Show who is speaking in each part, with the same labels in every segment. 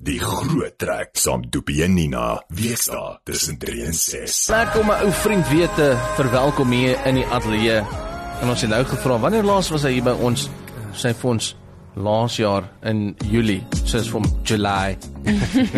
Speaker 1: Die groot trek saam Doopie en Nina, weesdae tussen 3 en 6.
Speaker 2: Lekker om my ou vriend weer te verwelkom hier in die ateljee. En ons het nou gevra, wanneer laas was hy hier by ons? Sy vir ons laas jaar in Julie, soos van July. En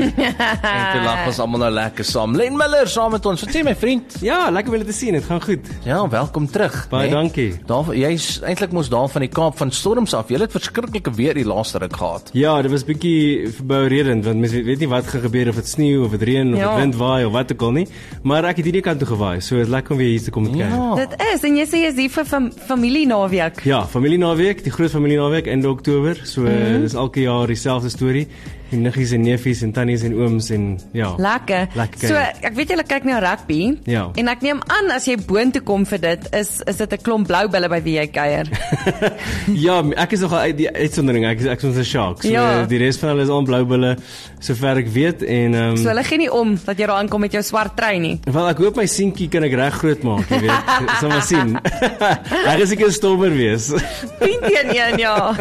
Speaker 2: toe lag ons allemaal nou lekker saam. Len Miller saam met ons, wat sê my vriend?
Speaker 3: Ja, lekker om julle te sien, het gaan goed.
Speaker 2: Ja, welkom terug.
Speaker 3: Baie dankie.
Speaker 2: Jy is eintlik mos daar van die Kaap van storms af. Jy het verskriklike weer die laaste ruk gehad.
Speaker 3: Ja, dit was bietjie verbouredend, want mense weet nie wat gaan gebeur, of het sneeu, of het reën, of het wind waai, of wat ook al nie. Maar ek het hierdie kant toe gewaai, so het lekker om weer hier te kom kyk.
Speaker 2: Ja.
Speaker 4: Dit is, en jy sê jy is hier vir familienaweek.
Speaker 3: Ja, familienaweek, die groot familienaweek, einde Oktober, so dis elke jaar dieselfde storie. Die niggies en neefies en tannies en ooms en ja.
Speaker 4: Lekker. So, ek weet julle kyk na rugby,
Speaker 3: Ja.
Speaker 4: en ek neem aan, as jy boontoe kom vir dit, is dit 'n klomp blou bulle by wie jy kuier.
Speaker 3: Ja, ek is nogal uit die uitsondering, ek is ons 'n shark, so
Speaker 4: Ja.
Speaker 3: die res van hulle is al blou bulle, sover ek weet, en
Speaker 4: So hulle gee nie om, dat jy daar aankom met jou swart trui nie.
Speaker 3: wel, ek hoop my seentjie kan ek reg groot maak, jy weet, sal maar sien. Hy is seker stommer wees.
Speaker 4: 10 teen 1, ja.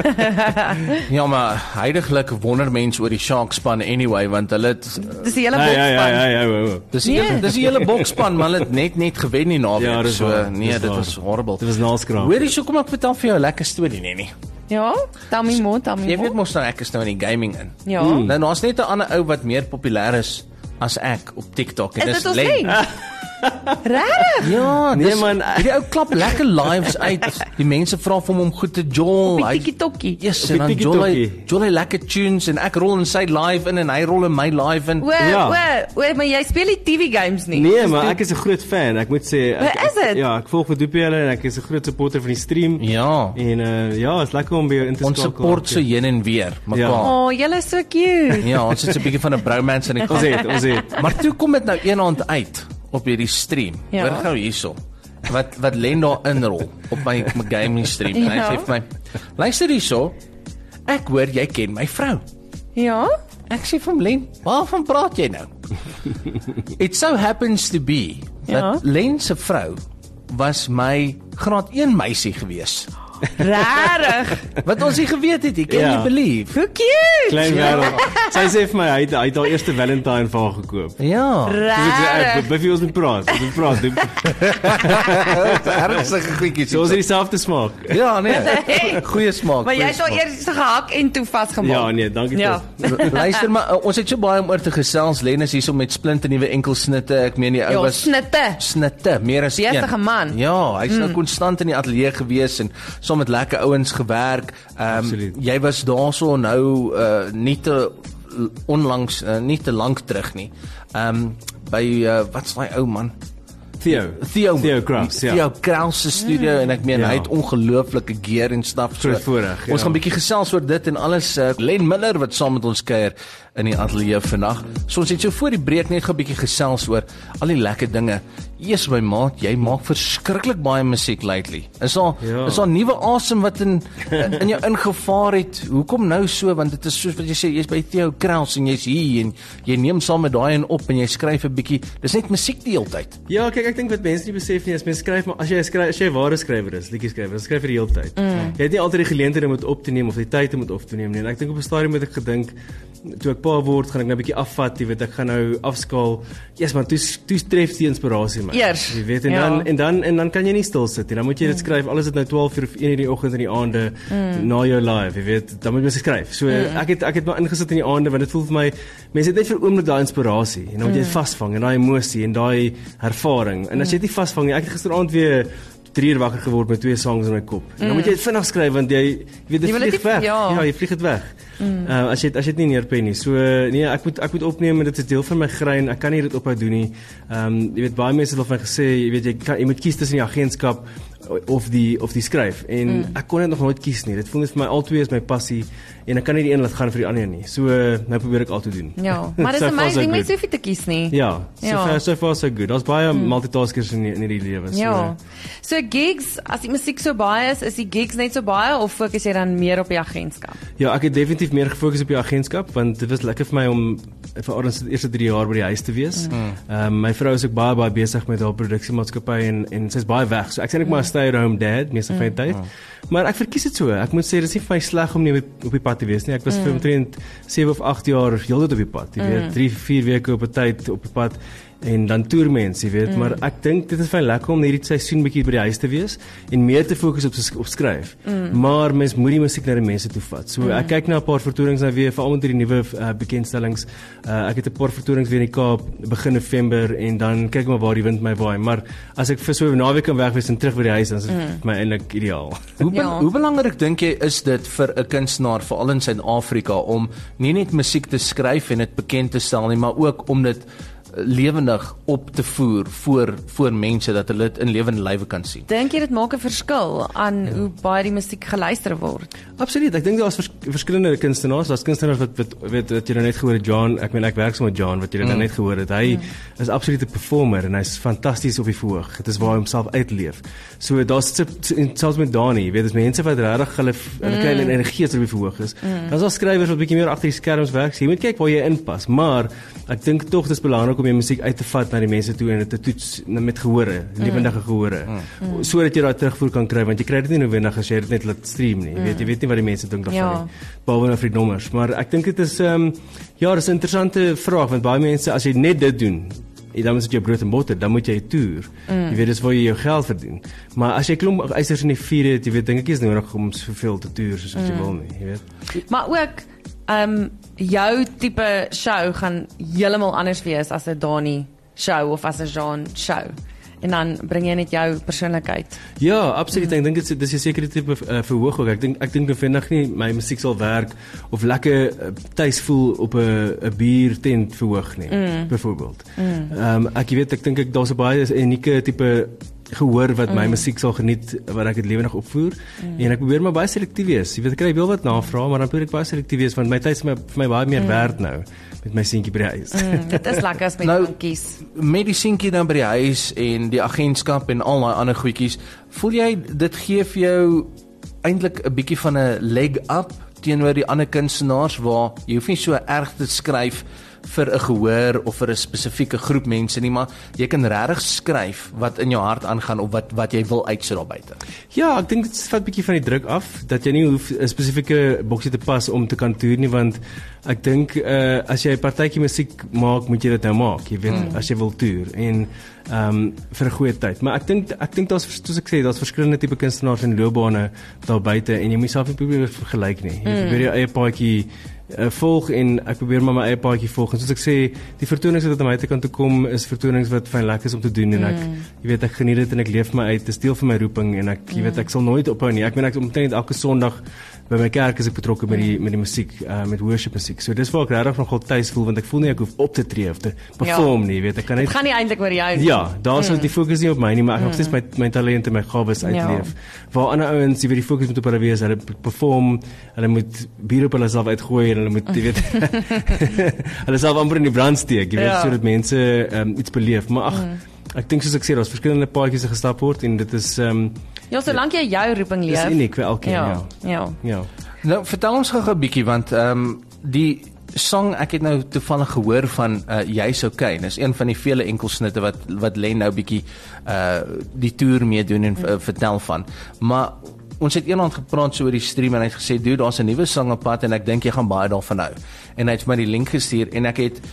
Speaker 2: Ja, maar heidiglik wonder mense oor die Sharks span anyway, want hulle het
Speaker 4: Dis die hele bokspan.
Speaker 3: Ja.
Speaker 2: dis die hele bokspan, maar hulle het net gewen die naweek.
Speaker 3: Ja, dis
Speaker 2: so
Speaker 3: waar,
Speaker 2: nee,
Speaker 3: dis
Speaker 2: dit
Speaker 3: waar.
Speaker 2: was horrible.
Speaker 3: Dit was naalskraap.
Speaker 2: Hoorie, so kom ek vertel vir jou 'n lekker storie, nee.
Speaker 4: Ja, tell me more.
Speaker 2: Jy weet mos nou ek is nou in die gaming in.
Speaker 4: Ja.
Speaker 2: Nou daar's net 'n ander ou wat meer populêr is as ek op TikTok en
Speaker 4: Is
Speaker 2: dis
Speaker 4: dit ons
Speaker 2: Len.
Speaker 4: vriend? Regtig?
Speaker 2: Ja,
Speaker 3: Nee,
Speaker 2: dis
Speaker 3: man.
Speaker 2: hierdie ou klap lekker lives uit. Die mense vra vir hom om goed te jol.
Speaker 4: Op die tikkie-tokkie.
Speaker 2: Yes,
Speaker 3: Op
Speaker 2: en
Speaker 3: die
Speaker 2: dan
Speaker 3: tikkie-tokkie.
Speaker 2: jol hy lekker tunes en ek rol in sy live in en hy rol in my live in.
Speaker 3: Ja.
Speaker 4: Maar jy speel nie TV games nie.
Speaker 3: Nee, maar ek is 'n groot fan, ek moet sê.
Speaker 4: Wat is dit?
Speaker 3: Ja, ek volg vir Doopie hulle en ek is 'n groot supporter van die stream.
Speaker 2: Ja.
Speaker 3: En ja, is lekker om weer in te
Speaker 2: Ons
Speaker 3: skakel.
Speaker 2: support so heen en weer mekaar.
Speaker 4: Oh, julle is so cute.
Speaker 2: Ja, ons het so 'n bietjie van 'n bromance in die kant.
Speaker 3: Ons het.
Speaker 2: Maar toe kom dit nou eendag uit op hierdie stream.
Speaker 4: Ja.
Speaker 2: Hoor gou hierso. Wat Len daar inrol op my gaming stream. En hy
Speaker 4: Ja.
Speaker 2: sê vir my: "Luister hierso. Ek hoor jy ken my vrou."
Speaker 4: Ja?
Speaker 2: Ek sê vir hom: "Len, waarvan praat jy nou?" It so happens to be
Speaker 4: Ja.
Speaker 2: dat Len se vrou was my graad 1 meisie gewees.
Speaker 4: Rarig.
Speaker 2: Wat ons nie geweet het, can
Speaker 3: Ja.
Speaker 2: you believe?
Speaker 4: Hoe cute.
Speaker 3: Klein wêreld. Sy sê vir my hy het haar eerste Valentine vir haar gekoop.
Speaker 2: Ja.
Speaker 4: Rarig.
Speaker 3: By wie ons moet praat. Ons moet praat.
Speaker 2: Ernstige goedjies.
Speaker 3: So ons het dieselfde smaak.
Speaker 2: Ja, nee. Goeie smaak.
Speaker 4: Maar jy
Speaker 2: goeie
Speaker 4: het al
Speaker 2: smaak.
Speaker 4: eers gehak en toe vasgemaak.
Speaker 3: Ja, nee, dankie
Speaker 4: Ja.
Speaker 3: tog.
Speaker 2: Luister maar, ons het so baie om oor te gesels. Len is hierso met splinte nuwe enkelsnitte. Ek meen die ou
Speaker 4: Ja,
Speaker 2: was snitte, meer as
Speaker 4: Besige
Speaker 2: een.
Speaker 4: man.
Speaker 2: Ja, hy's nou konstant in die ateljee gewees en saam met lekker ouens gewerk.
Speaker 3: Absoluut.
Speaker 2: Jy was daarso nou nie te onlangs nie te lank terug nie. By wat's daai ou man?
Speaker 3: Theo Kraus, ja.
Speaker 2: Theo Kraus se studio en ek meen
Speaker 3: Ja.
Speaker 2: hy het ongelooflike gear en stuff.
Speaker 3: Groot voorreg, ja.
Speaker 2: Ons gaan 'n bietjie gesels oor dit en alles. Len Miller wat saam met ons kuier in die ateljee vandag. So ons het so voor die breek net 'n bietjie gesels oor al die lekker dinge. Eers my maat, jy maak verskriklik baie musiek lately. Is daar nuwe asem wat in jou ingevaar het? Hoekom nou so? Want dit is soos wat jy sê, jy's by Theo Kraus en jy's hier en jy neem saam met daai en op en jy skryf 'n bietjie. Dis net musiek die hele tyd.
Speaker 3: Ja, kyk, ek dink wat mense nie besef nie, as mens skryf, maar as jy 'n ware skrywer is, liedjieskrywer, dan skryf jy die hele tyd. Jy het nie altyd die geleentheid om dit op te neem of die tyd om dit op te neem nie. En ek dink op 'n stadium het ek gedink, toe ek pa word, gaan ek nou 'n bietjie afvat, jy weet, ek gaan nou afskaal. Yes, man, toe tref die inspirasie my.
Speaker 4: Eers.
Speaker 3: Jy weet, en dan kan jy nie stil sit nie. Dan moet jy dit skryf. Alles dit nou 12 uur of 1 uur die oggend en die aande na jou live, jy weet, dan moet jy skryf. So ek het maar ingesit in die aande want dit voel vir my mense het net vir 'n oomblik daai inspirasie en dan moet jy dit vasvang en daai emosie en daai ervaring. En as jy dit nie vasvang nie, ek het gisteraand weer 3 uur wakker geword met 2 songs in my kop. En dan moet jy dit vinnig skryf want jy weet dit vlieg weg. Ja, jy vlieg dit weg. As jy dit nie neerpen nie. So nee, ek moet opneem en dit is deel van my grein. Ek kan nie dit ophou doen nie. Jy weet baie mense het al van gesê, jy weet jy moet kies tussen die agentskap of die skryf en ek kon dit nog nooit kies nie. Dit voel net vir my albei is my passie en ek kan nie die een laat gaan vir die ander nie. So nou probeer ek altyd doen.
Speaker 4: Ja, maar dis amazing mense hoef nie te kies nie.
Speaker 3: Ja, so far so good. Daar's baie multitaskers in die lewe.
Speaker 4: Ja. So gigs, as die musiek so baie is die gigs net so baie of fokus jy dan meer op die agentskap?
Speaker 3: Ja, ek het definitief meer gefokus op die agentskap want dit was lekker vir my om vir ons die eerste 3 jaar by die huis te wees. My vrou is ook baie besig met haar produksiemaatskappy en sy's baie weg. So ek sien net maar 'n stay-at-home dad, meeste van die tyd. Maar ek verkies dit so. Ek moet sê, dit is nie vir my sleg om nie op die pad te wees nie. Ek was vir omtrent 7 of 8 jaar heeltyd op die pad. Jy weet, 3-4 weke op 'n tyd op die pad. En dan toer mense, jy weet, maar ek dink dit is baie lekker om hierdie seisoen bietjie by die huis te wees en meer te fokus op skryf. Maar mens moet die musiek na die mense toe vat. So ek kyk na 'n paar vertonings nou weer, veral met die nuwe bekendstellings. Ek het 'n paar vertonings weer in die Kaap begin November en dan kyk maar waar die wind my waai. Maar as ek vir so 'n naweek kan weg wees en terug by die huis, dan is dit vir my eintlik ideaal.
Speaker 2: Hoe belangrik dink jy is dit vir 'n kunstenaar, veral in Suid-Afrika, om nie net musiek te skryf en dit bekend te stel nie, maar ook om dit lewendig op te voer voor mense, dat hulle dit in lewende lywe kan sien?
Speaker 4: Dink jy dit maak 'n verskil aan hoe baie die musiek geluister word?
Speaker 3: Absoluut, ek dink daar's verskillende kunstenaars. Daar's kunstenaars wat jy nou net gehoor het, John, ek werk saam met John, wat jy nou net gehoor het. Hy is absoluut 'n performer en hy's fantasties op die verhoog. Dit is waar hy homself uitleef. So daar's selfs met Dani, jy weet, dis mense wat regtig hulle kry hulle energie as hulle op die verhoog is. Dan is daar skrywers wat bietjie meer agter die skerms werk. So jy moet kyk waar jy inpas, maar ek dink tog dis belangrik om jou musiek uit te vat na die mense toe en dit te toets met gehore, lewendige gehore, sodat jy daai terugvoer kan kry, want jy kry dit nie noodwendig as jy dit net laat stream nie. Jy weet nie wat die mense dink daarvan nie, behalwe nou vir die nommers. Maar ek dink dit is dis 'n interessante vraag, want baie mense, as jy net dit doen, dan is dit jou brood en botter, dan moet jy toer. Jy weet, dis waar jy jou geld verdien. Maar as jy klomp eisers in die vuur het, jy weet, dink ek is nodig om soveel te toer soos wat jy wil nie, jy weet.
Speaker 4: Maar ook jou tipe show gaan heeltemal anders wees as 'n Dani show of as 'n Jean show. En dan bring jy net jou persoonlikheid.
Speaker 3: Ja, absoluut. Ek dink dit is 'n sekere tipe verhoog ook. Ek dink noodwendig nie my musiek sal werk of lekker tuis voel op 'n biertent verhoog nie, byvoorbeeld. Ek dink daar's 'n baie unieke tipe gehoor wat my musiek sal geniet, wat ek dit lewendig opvoer, en ek probeer maar baie selektief wees. Jy weet, ek kry wel wat navraag, maar dan probeer ek baie selektief wees, want my tyd is vir my baie meer werd nou, met my seentjie by die huis.
Speaker 4: Dit is lekker as met kies.
Speaker 2: Met die seentjie dan by die huis, en die agentskap, en al daai ander goedjies, voel jy, dit gee vir jou eintlik 'n bietjie van 'n leg up, teenoor die ander kunstenaars, waar jy hoef nie so erg te skryf vir 'n gehoor of vir 'n spesifieke groep mense nie, maar jy kan regtig skryf wat in jou hart aangaan of wat jy wil uitsit daar buite.
Speaker 3: Ja, ek dink dit vat 'n bietjie van die druk af, dat jy nie hoef 'n spesifieke boksie te pas om te kan toer nie, want ek dink as jy 'n partytjie musiek maak, moet jy dit nou maak, jy weet, as jy wil toer, en vir 'n goeie tyd. Maar ek dink daar's, soos ek sê, daar's verskillende tipe kunstenaars en loopbane daar buite, en jy moet jouself nie probeer vergelyk nie. Jy probeer jou eie paadjie volg, en ek probeer maar my eie paadjie volg, en soos ek sê, die vertonings wat aan my kant toe kom, is vertonings wat fyn lekker is om te doen, en ek geniet dit en ek leef my uit, dit is deel van my roeping, en ek sal nooit ophou nie. Ek omtrent elke Sondag by my kerk is ek betrokke met die musiek, met worship musiek. So dis waar ek regtig nogal tuis voel, want ek voel nie ek hoef op te tree of te perform nie, weet ek kan net.
Speaker 4: Dit gaan nie eintlik oor jou nie.
Speaker 3: Ja, daar sou die fokus nie op my nie, maar ek nog steeds my talente en my gawes uitleef. Waar ander ouens, jy weet, die fokus moet op hulle wees, hulle perform, hulle moet bier op hulle self uitgooi, en hulle moet, jy weet, hulle self amper in die brand steek, jy weet, sodat mense iets beleef. Maar ek dink, soos ek sê, daar's verskillende paadjies gestap word, en dit is
Speaker 4: ja, solank jy jou roeping leef.
Speaker 3: Dis uniek vir elkeen,
Speaker 4: ja.
Speaker 2: Nou, vertel ons gou 'n bietjie, want die song, ek het nou toevallig gehoor van Jy's Okay, dis een van die vele enkelsnitte wat Len nou bietjie die toer mee doen en vertel van. Maar ons het eendag gepraat so oor die stream, en hy het gesê, dude, daar's 'n nuwe sang op pad, en ek dink jy gaan baie daarvan hou. En hy het my die link gestuur, en ek het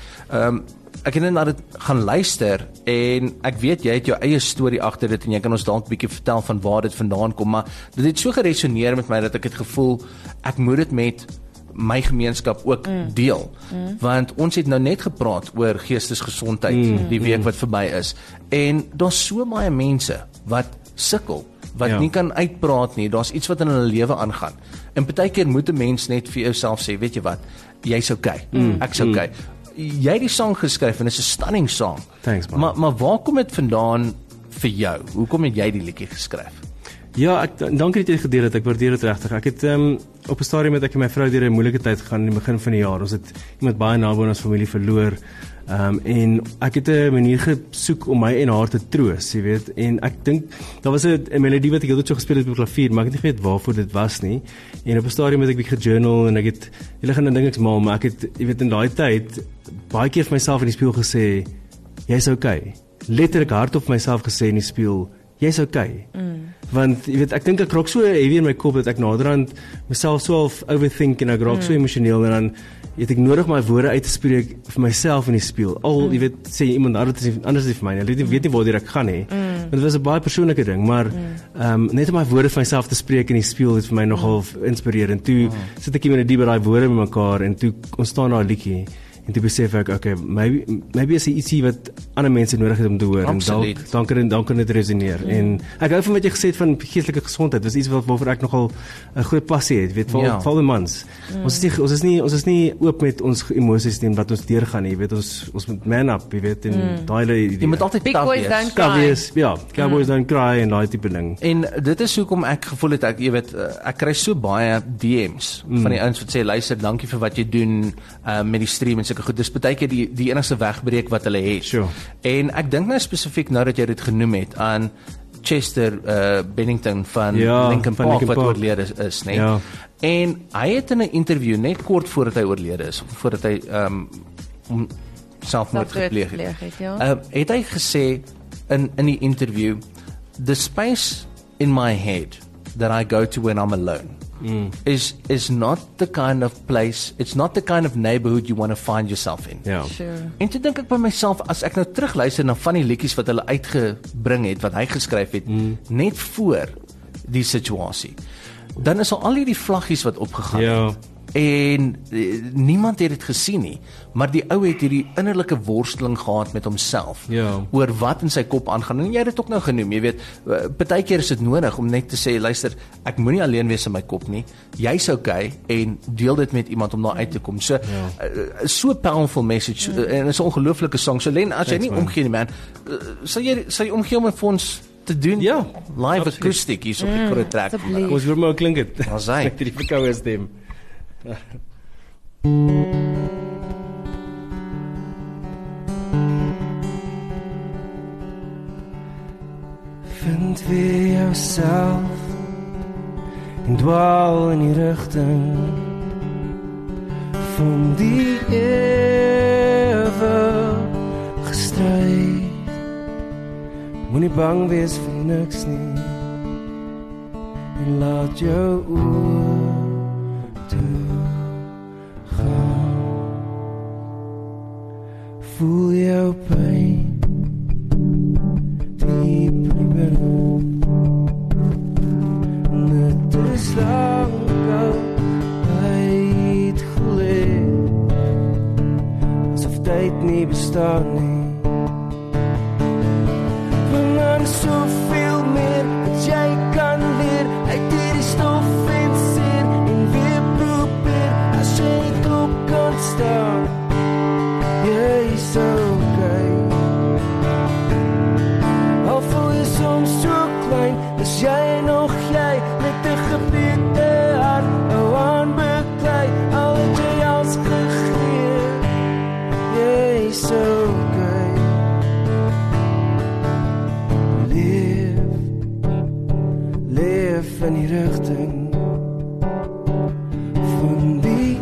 Speaker 2: net na dit gaan luister, en ek weet jy het jou eie storie agter dit, en jy kan ons dalk 'n bietjie vertel van waar dit vandaan kom, maar dit het so geresoneer met my dat ek het gevoel ek moet dit met my gemeenskap ook deel, want ons het nou net gepraat oor geestesgesondheid die week wat verby is, en daar's so baie mense wat sukkel, wat nie kan uitpraat nie, daar's iets wat in hulle lewe aangaan, en partykeer moet 'n mens net vir jouself sê, weet jy wat, jy's okay, ek's okay. Jy het die song geskryf, en dit is 'n stunning song.
Speaker 3: Thanks, man.
Speaker 2: Maar waar kom dit vandaan vir jou? Hoekom het jy die liedjie geskryf?
Speaker 3: Ja, dankie dat jy gedeel het, ek waardeer dit regtig. Ek het op 'n stadium met ek en my vrou deur 'n moeilike tyd gegaan in die begin van die jaar. Ons het iemand baie naby aan ons familie verloor, en ek het 'n manier gesoek om my en haar te troos, jy weet, en ek dink, daar was 'n melodie wat ek altyd so gespeel het op klavier, maar ek het nie geweet waarvoor dit was nie, en op 'n stadium het ek bietjie gejournal, en ek het, julle gaan dan dink ek's mal, maar ek het, jy weet, in daai tyd, baie keer vir myself in die spieël gesê, jy's okay, letterlik hardop myself gesê in die spieël, jy's okay. Want jy weet, ek dink ek raak so heavy in my kop dat ek naderhand myself so half overthink en ek raak so emosioneel en dan het ek nodig my woorde uit te spreek vir myself in die spieël. Al jy weet sê iemand anders is vir my. Jy weet nie waar ek gaan nie. Want dit was 'n baie persoonlike ding, maar net om my woorde vir myself te spreek in die spieël het vir my nogal inspireer. En toe sit ek hier met die daai woorde met mekaar en toe ontstaan daar 'n liedjie. En toe besef ek, okay, maybe is ietsie wat ander mense nodig het om te hoor.
Speaker 2: Absoluut.
Speaker 3: En dan kan dit resoneer. En ek hou van wat jy gesê het van geestelike gesondheid. Dit is iets waarvoor ek nogal 'n groot passie het, weet, vir die mans. Ons is nie oop met ons emosies nie wat ons deurgaan nie, weet, ons moet man up, jy weet, en daai
Speaker 2: jy moet altyd
Speaker 4: Big boys don't cry.
Speaker 3: Cowboys don't cry en daai tipe ding.
Speaker 2: En dit is hoekom ek gevoel het jy weet ek kry so baie DM's van die ouens wat sê luister, dankie vir wat jy doen met die stream en sulke goed. Dis baie keer die enigste wegbreek wat hulle het.
Speaker 3: Sure.
Speaker 2: En ek dink nou spesifiek nou dat jy dit genoem het aan Chester Bennington van Linkin Park wat oorlede is, né?
Speaker 3: Ja.
Speaker 2: En hy het in 'n interview net kort voordat hy oorlede is, voordat hy selfmoord gepleeg het. Het hy gesê in die interview, the space in my head that I go to when I'm alone is not the kind of place, it's not the kind of neighborhood you want to find yourself in.
Speaker 3: Ja.
Speaker 4: Sure.
Speaker 2: En toe dink ek by myself, as ek nou terugluister na van die liedjies wat hulle uitgebring het, wat hy geskryf het, net voor die situasie, dan is al hierdie vlaggies wat opgegaan het. En niemand het dit gesien nie, maar die ou het hierdie innerlike worsteling gehad met homself oor wat in sy kop aangaan. En jy het dit ook nou genoem, jy weet, partykeer is dit nodig om net te sê, luister, ek moenie alleen wees in my kop nie. Jy's okay en deel dit met iemand om daar uit te kom. So powerful message en is 'n ongelooflike song. So Len, as jy nie omgee nie, man, sal jy omgee om vir ons te doen? Live acoustic hier op die groot track.
Speaker 3: Ons hoor maar klink dit.
Speaker 2: Ons hy.
Speaker 3: Met die verkoue stem. Vind weer jouself en dwaal in die rigting van die ewige stryd. Moenie bang wees vir niks nie en laat jou oor voel jou pijn diep in binne. Dit is lang al uitgeleef, asof tyd nie bestaan nie. Want dan soveel meer wat jy kan leer uit hierdie stof en seer en weer probeer as jy niet op kan staan. Jy's okay. Al voel jy soms so klein, is jy nog jy met 'n gebreekte hart, ou aanbeklei, al het jy als gegee. Jy's okay. Leef in die rigting van die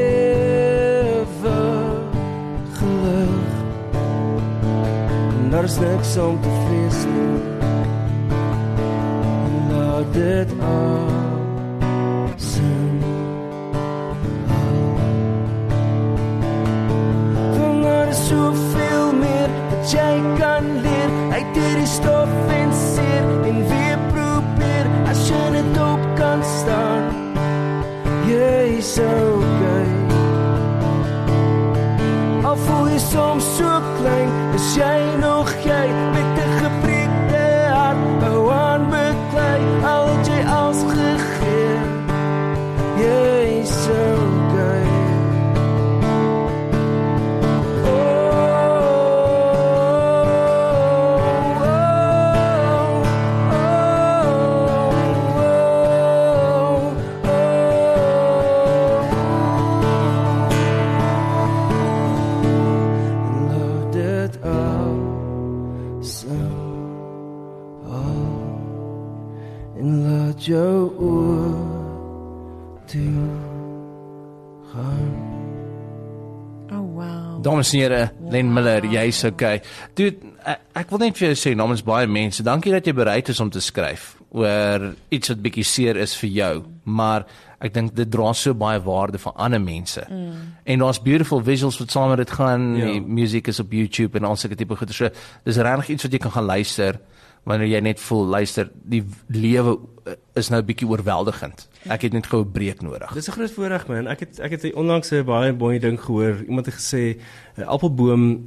Speaker 3: daar is niks om te vrees nie. Laat dit asem want daar is soveel meer wat jy kan leer uit hierdie stof en seer en weer probeer as jy net op kan staan. Jy's okay. Al voel jy soms so klein, is jy nog jy met 'n gebreekte hart, ou aanbeklei, al het jy als gegee. Jy's okay. Jou oor toe gaan.
Speaker 4: Oh wow.
Speaker 2: Dames en here, Len Miller, jy's okay. Dude, ek wil net vir jou sê namens baie mense, dankie dat jy bereid is om te skryf. oor iets wat bietjie seer is vir jou, maar ek dink dit dra so baie waarde vir ander mense. En daar's beautiful visuals wat saam met dit gaan, die musiek is op YouTube en al sulke tipe goeie. So, dis regtig iets wat jy kan gaan luister, wanneer jy net voel, luister, die lewe is nou bietjie oorweldigend. Ek het net gou 'n breek nodig.
Speaker 3: Dis 'n groot voorreg, man. Ek het onlangs 'n baie mooi ding gehoor. Iemand het gesê, 'n appelboom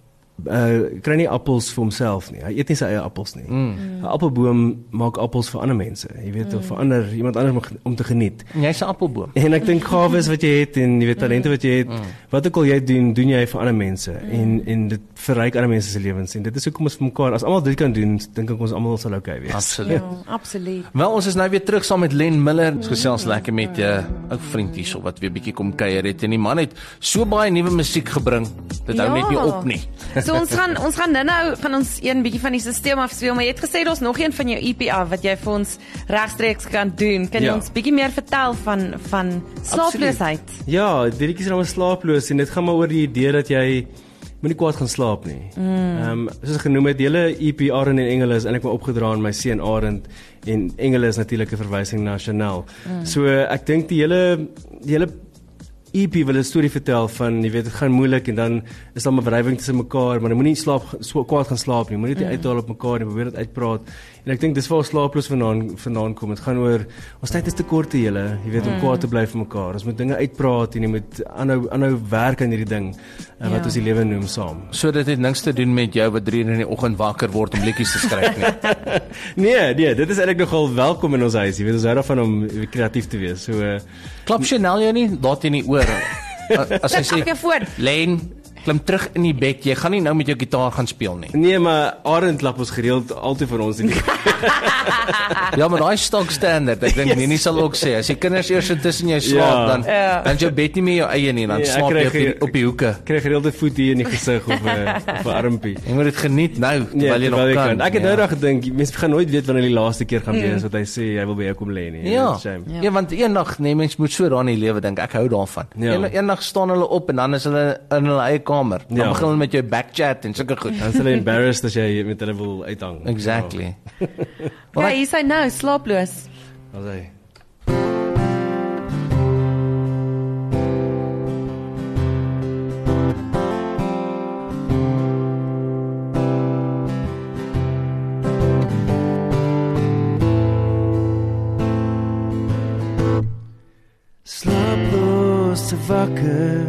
Speaker 3: kry nie appels vir homself nie. Hy eet nie sy eie appels nie. 'n Appelboom maak appels vir ander mense. Jy weet, of vir iemand anders om te geniet.
Speaker 2: Jy's 'n appelboom.
Speaker 3: En ek dink gawes wat jy het en jy weet talente wat jy het, wat ook al jy doen jy vir ander mense en dit verryk ander mense se lewens en dit is hoekom ons vir mekaar, as almal dit kan doen, dink ek ons almal sal okay wees.
Speaker 2: Absoluut.
Speaker 4: Ja, absoluut.
Speaker 2: Wel, ons is nou weer terug saam met Len Miller. Ons gesels lekker met 'n ou vriend hierso wat weer bietjie kom kuier het en die man het so baie nuwe musiek gebring. Dit hou net nie op nie.
Speaker 4: So ons gaan nou gaan ons een bietjie van die stelsel afspeel, maar jy het gesê daar's nog een van jou EP af wat jy vir ons regstreeks kan doen. Kan jy ons bietjie meer vertel van slaaploosheid?
Speaker 3: Ja, die liedjie is nou slaaploos en dit gaan maar oor die idee dat jy moenie kwaad gaan slaap nie. Soos genoem het, die hele EP Arend en Engele is eintlik maar opgedra aan my seun Arend en Engele is natuurlik 'n verwysing na Chanel. So ek dink die hele EP wil 'n storie vertel van, jy weet, dit gaan moeilik en dan is daar 'n wrywing tussen mekaar, maar jy moenie kwaad gaan slaap nie, moenie dit uithaal op mekaar nie, probeer dit uitpraat. En ek dink dis waar slaaploos vandaan kom. Dit gaan oor ons tyd is te kort te julle, jy weet, om kwaad te bly vir mekaar. Ons moet dinge uitpraat en jy moet aanhou werk aan hierdie ding wat ons die lewe noem saam.
Speaker 2: So dit het niks te doen met jou wat 3 in die oggend wakker word om liedjies te skryf nie.
Speaker 3: Nee, dit is eintlik nogal welkom in ons huis. Jy weet, ons hou daarvan om kreatief te wees. So
Speaker 2: klap Chanel jou nie laat in die oor. As hy sê, Len, klim terug in die bed, jy gaan nie nou met jou gitaar gaan speel nie.
Speaker 3: Nee, maar Arend klap ons gereeld altyd vir ons in die
Speaker 2: Ja, maar daai stock standard, ek dink nie sal ook sê, as die kinders eers intussen jou slaap, dan jou bed nie meer jou eie nie, dan slaap jy op die hoeke.
Speaker 3: Kry gereeld 'n voet hier in die gesig of 'n armpie.
Speaker 2: Jy moet dit geniet nou, terwyl jy nog kan.
Speaker 3: Ek het nou daag gedink, mense gaan nooit weet wanneer die laaste keer gaan wees wat hy sê hy wil by jou kom lê nie.
Speaker 2: Ja, want eendag, mens moet so daarin die lewe dink, ek hou daarvan. Eendag staan hulle op en dan is hulle in hulle eie kamer. Dan begin hulle met jou backchat en sulke goed.
Speaker 3: Dan is hulle embarrassed as jy met hulle wil uithang.
Speaker 2: Exactly.
Speaker 4: Ja, hier is hy nou, slaaploos.
Speaker 3: Wat hy? Slaaploos te wakker,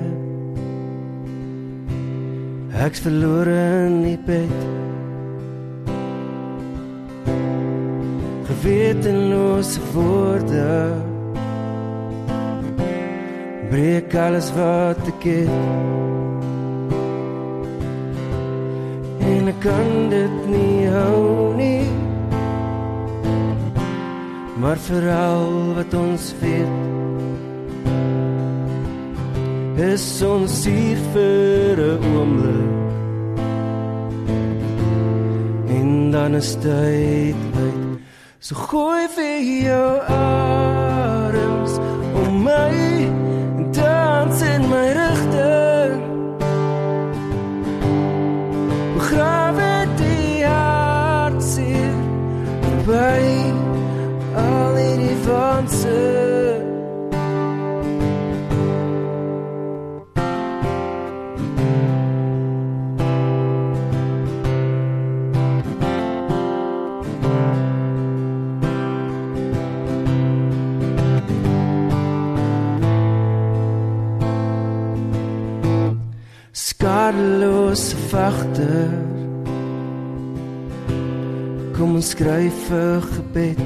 Speaker 3: ek's verlore in die bed, gewetenlose woorde breek alles wat ek het en ek kan dit nie hou nie, maar vooral wat ons weet is ons hier vir 'n oomblik en dan is tyd uit. So gooi vir jou arms om my en dans in my rigting, begrawe die hartseer by al die vanse. Skadelose vagter, kom ons skryf 'n gebed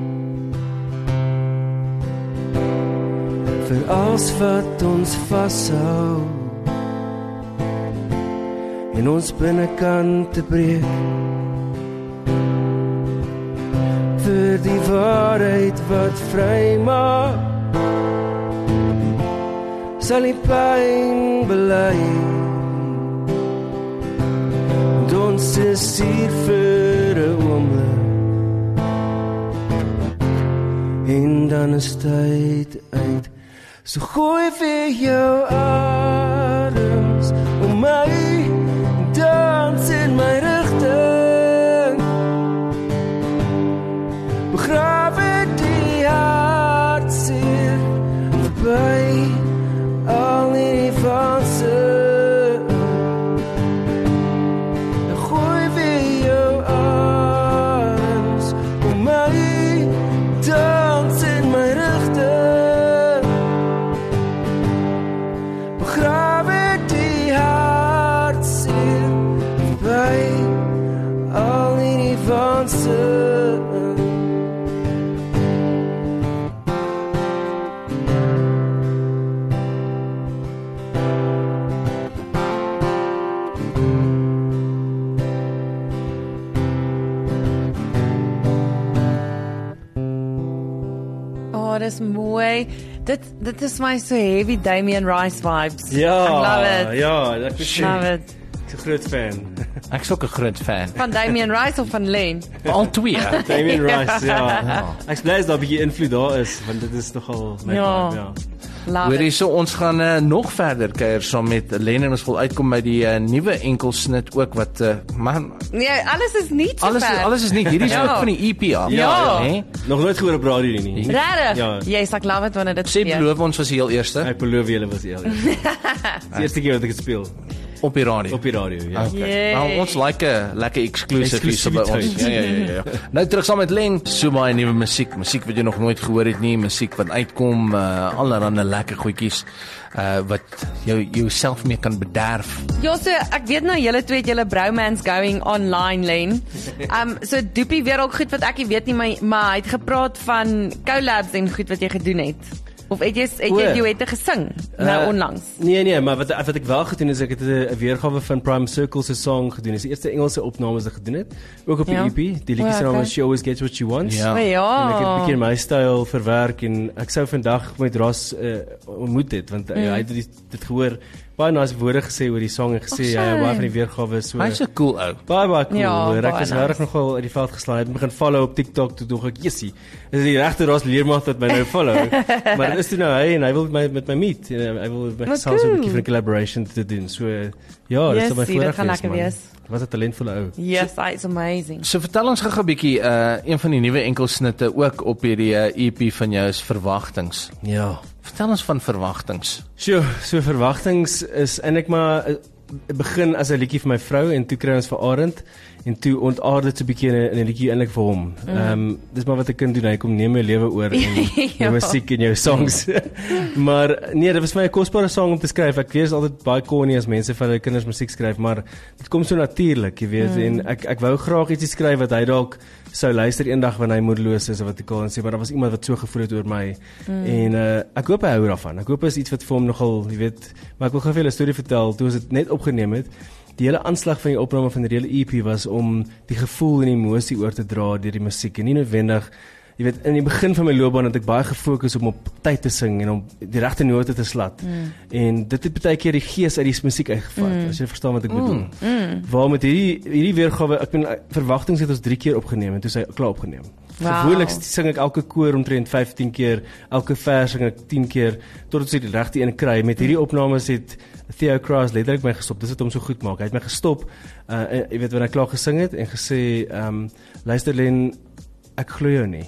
Speaker 3: vir alles wat ons vashou en ons binnekant te breek, vir die waarheid wat vry maak, sal die pyn bely. Ons is hier vir 'n oomblik en dan is tyd uit. So gooi vir jou arms om my, dans in my rigting,
Speaker 4: dis mooi. Dit is my so heavy Damien Rice vibes.
Speaker 3: Ja,
Speaker 4: I love it.
Speaker 3: ja, ek is
Speaker 4: Love it.
Speaker 3: 'n groot fan.
Speaker 2: Ek is ook 'n groot fan.
Speaker 4: Van Damien Rice of van Len?
Speaker 2: Al twee.
Speaker 3: Damien Rice, ja. Ek is bly as daar 'n bietjie invloed daar is, want dit is nogal my
Speaker 4: Ja.
Speaker 3: vibe, ja.
Speaker 4: Love
Speaker 2: Hoorie,
Speaker 4: it.
Speaker 2: so ons gaan nog verder kuier saam met Len en ons wil uitkom by die nuwe enkelsnit ook wat man,
Speaker 4: Nee, alles is nie so ver.
Speaker 2: alles is nie hierdie is
Speaker 4: Ja.
Speaker 2: ook van die EP af.
Speaker 4: Ja.
Speaker 2: Hè?
Speaker 3: Nog nooit gehoor op radio nie.
Speaker 4: Regtig?
Speaker 3: Ja.
Speaker 4: Yes, ek love it wanneer dit
Speaker 2: Sê
Speaker 4: gebeur.
Speaker 2: beloof ons was die heel eerste
Speaker 3: Ek beloof julle was die eerste keer wat ek het speel
Speaker 2: op die radio.
Speaker 3: op die radio, ja.
Speaker 4: Yay.
Speaker 2: Nou, ons like 'n lekker exclusive hier so by ons.
Speaker 3: Exclusiviteit.
Speaker 2: Ja. Nou terug saam met Len, so baie nuwe musiek wat jy nog nooit gehoor het nie, musiek wat uitkom, allerhande lekker goedjies wat jou self mee kan bederf.
Speaker 4: Ja, so ek weet nou julle twee het julle bromance going online, Len. So Doopie weer ook goed wat ek nie weet nie, maar hy het gepraat van collabs en goed wat jy gedoen het. Of het jy duette gesing nou onlangs?
Speaker 3: Nee, maar wat ek wel gedoen is ek het 'n weergawe van Prime Circle se song gedoen. Dis die eerste Engelse opnames wat ek gedoen het, ook op die
Speaker 4: Ja.
Speaker 3: EP. Die liedjie se naam is She Always Gets What She Wants.
Speaker 2: Ja.
Speaker 4: O
Speaker 3: En ek het 'n
Speaker 4: ja.
Speaker 3: bietjie in my styl verwerk en ek sou vandag met Ras ontmoet het want hy het dit gehoor. Baie nice woorde gesê oor die song en gesê
Speaker 4: Ag,
Speaker 3: baie van
Speaker 4: shame.
Speaker 3: die weergawe so
Speaker 2: Hy's 'n cool ou.
Speaker 3: baie cool.
Speaker 4: Ja,
Speaker 3: Ek
Speaker 4: baie
Speaker 3: is
Speaker 4: nice.
Speaker 3: regtig nogal uit die veld geslaai. Het begin follow op TikTok toe dog ek, "Jessie, is die regte Ras leermaat wat my nou follow." Maar dit is toe nou hy en hy wil met my meet en hy wil met my
Speaker 4: Wat
Speaker 3: selfs 'n
Speaker 4: cool.
Speaker 3: bietjie van 'n collaboration te doen. So ja, dit sal my
Speaker 4: Jessie, dit
Speaker 3: voorreg
Speaker 4: gaan
Speaker 3: wees.
Speaker 4: lekker
Speaker 3: Man.
Speaker 4: wees.
Speaker 3: Wat 'n talentvolle ou.
Speaker 4: Yes, it's amazing.
Speaker 2: So vertel ons gou 'n bietjie een van die nuwe enkelsnitte ook op hierdie EP van jou is Verwagtings.
Speaker 3: Ja.
Speaker 2: Vertel ons van Verwagtings.
Speaker 3: So verwagtings is eintlik maar begin as 'n liedjie vir my vrou en toe kry ons vir Arend en toe ontaard dit so 'n bietjie in 'n liedjie eintlik vir hom. Dis maar wat ek kan doen. Hy kom neem my lewe oor en
Speaker 4: Ja.
Speaker 3: jou musiek en jou songs. Maar nee, dit was vir my 'n kosbare song om te skryf. Ek weet altyd baie corny as mense vir hulle kinders musiek skryf, maar dit kom so natuurlik, jy weet. En ek wou graag ietsie skryf wat hy dalk sou luister eendag wanneer hy moedeloos is of wat ek al sê, maar daar was iemand wat so gevoel het oor my. En ek hoop hy hou daarvan. Ek hoop is iets wat vir hom nogal, jy weet, maar ek wil gou vir julle 'n storie vertel. Toe ons dit net opgeneem het, die hele aanslag van die opname van die hele EP was om die gevoel en emosie oor te dra deur die musiek en nie noodwendig. Jy weet, in die begin van my loopbaan het ek baie gefokus op tyd te sing en om die regte note te slat. En dit het baie keer die gees uit die musiek uitgevat, as jy verstaan wat ek bedoel. Waar met hierdie weergawe, ek bedoel Verwagtings het ons 3 keer opgeneem en toe is hy klaar opgeneem.
Speaker 4: Wow.
Speaker 3: Gewoonlik sing ek elke koor omtrent 15 keer, elke vers sing ek 10 keer totdat ek die regte een kry. Met hierdie opnames het Theo Cross letterlik my gestop. Dis wat hom so goed maak. Hy het my gestop, jy weet, wanneer ek klaar gesing het en gesê, luister Len, ek glo jou nie.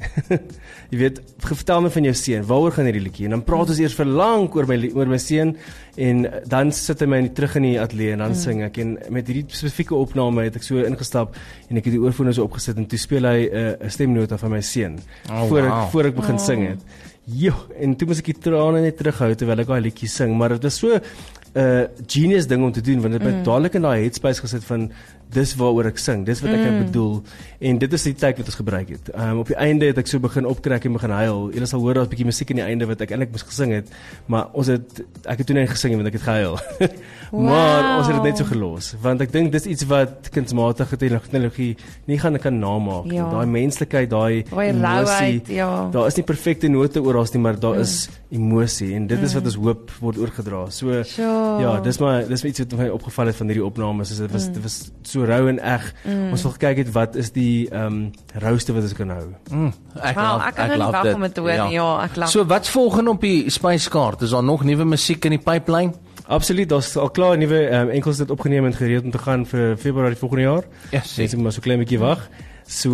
Speaker 3: Jy weet, vertel my van jou seun. Waaroor gaan hierdie liedjie? En dan praat ons eers vir lank oor my seun en dan sit hy my terug in die ateljee en dan sing ek. En met hierdie spesifieke opname het ek so ingestap en ek het die oorfone so opgesit en toe speel hy 'n stemnota van my seun voor ek begin sing het. Jo, en toe moes ek die trane net terughou terwyl ek daai liedjie sing, maar dit was so 'n genius ding om te doen want dit het my dadelik in daai headspace gesit van dis waaroor ek sing, dis wat ek bedoel en dit is die tyd wat ons gebruik het. Op die einde het ek so begin optrek en begin huil. Julle sal hoor daar's 'n bietjie musiek aan die einde wat ek eintlik moes gesing het, maar ek het toe net gesing want ek het gehuil. Maar ons het dit net so gelos want ek dink dis iets wat kunsmatige tegnologie nie kan namaak nie.
Speaker 4: Ja.
Speaker 3: Daai menslikheid, daai emosie.
Speaker 4: Rauheid, ja.
Speaker 3: Daar is nie perfekte note oral nie, maar daar is emosie en dit is wat ons hoop word oorgedra. So
Speaker 4: Sure.
Speaker 3: ja, dis maar iets wat my opgeval het van hierdie opnames. Dit was so rou en eg. Ons wil gekyk het wat is die rouste wat ons kan hou.
Speaker 2: Ek
Speaker 4: Wow, ek kan nie
Speaker 2: love
Speaker 4: wag
Speaker 2: dit.
Speaker 4: om dit te hoor nie. Ja, ek love.
Speaker 2: So wat's volgende op die spyskaart? Is daar nog nuwe musiek in die pipeline?
Speaker 3: Absoluut, daar's al klaar nuwe enkels dit opgeneem en gereed om te gaan vir Februarie volgende jaar.
Speaker 2: Ja,
Speaker 3: Ek moet maar so klein bietjie wag. So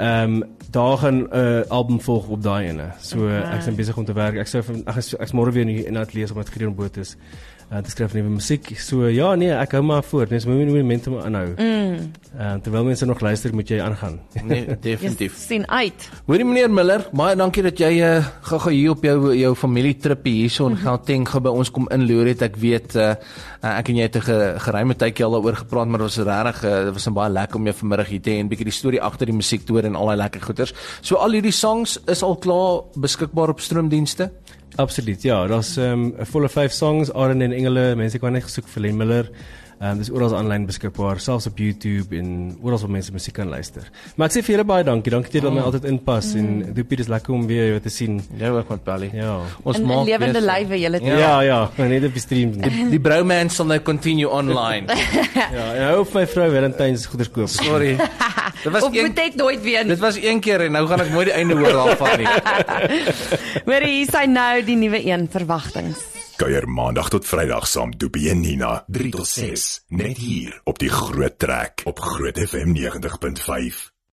Speaker 3: daar gaan 'n album volg op daai ene. So ek is besig om te werk. Ek's môre weer in die ateljee om met Gideon Botus te skryf nuwe musiek. So ja, nee, ek hou maar voort. Mens moet nie momentum aanhou. Terwyl mense nog luister, moet jy aangaan.
Speaker 2: Nee, definitief.
Speaker 4: Sien uit.
Speaker 2: Hoorie meneer Miller, baie dankie dat jy gou hier op jou familietrip hierso in Gauteng gou by ons kom inloer het. Ek weet ek en jy het 'n geruime tydjie al daaroor gepraat, maar dit was regtig dit was baie lekker om jou vanmiddag hier te hê en bietjie die storie agter die musiek te hoor en al daai lekker goeters. So al hierdie songs is al klaar beskikbaar op stroomdienste?
Speaker 3: Absoluut, ja, daar's 'n volle 5 songs, Arend en Engele, mense kan net gesoek vir Len Miller. Dis oral aanlyn beskikbaar, selfs op YouTube en oral waar mense musiek kan luister. Maar ek sê vir julle baie dankie dat jy my altyd inpas en Doopie, dis lekker om weer jou te sien.
Speaker 2: Jy ook met Belly.
Speaker 3: Ja.
Speaker 2: Ons
Speaker 4: In
Speaker 2: maak
Speaker 4: lewende
Speaker 2: weer-
Speaker 4: lywe julle twee.
Speaker 3: Ja, net op die stream.
Speaker 2: Die Bromance sal nou continue online.
Speaker 3: Ja, en hou op my vrou Valentines goeders koop.
Speaker 2: Sorry. Dit was
Speaker 4: Of moet dit nooit weer
Speaker 2: dit was een keer en nou gaan ek nooit die einde hoor daarvan nie.
Speaker 4: Hoor hier sy nou die nuwe een verwagtings.
Speaker 1: Kuier maandag tot Vrydag saam Doopie en Nina 3 tot 6 net hier op die Groot Trek op Groot FM 90.5.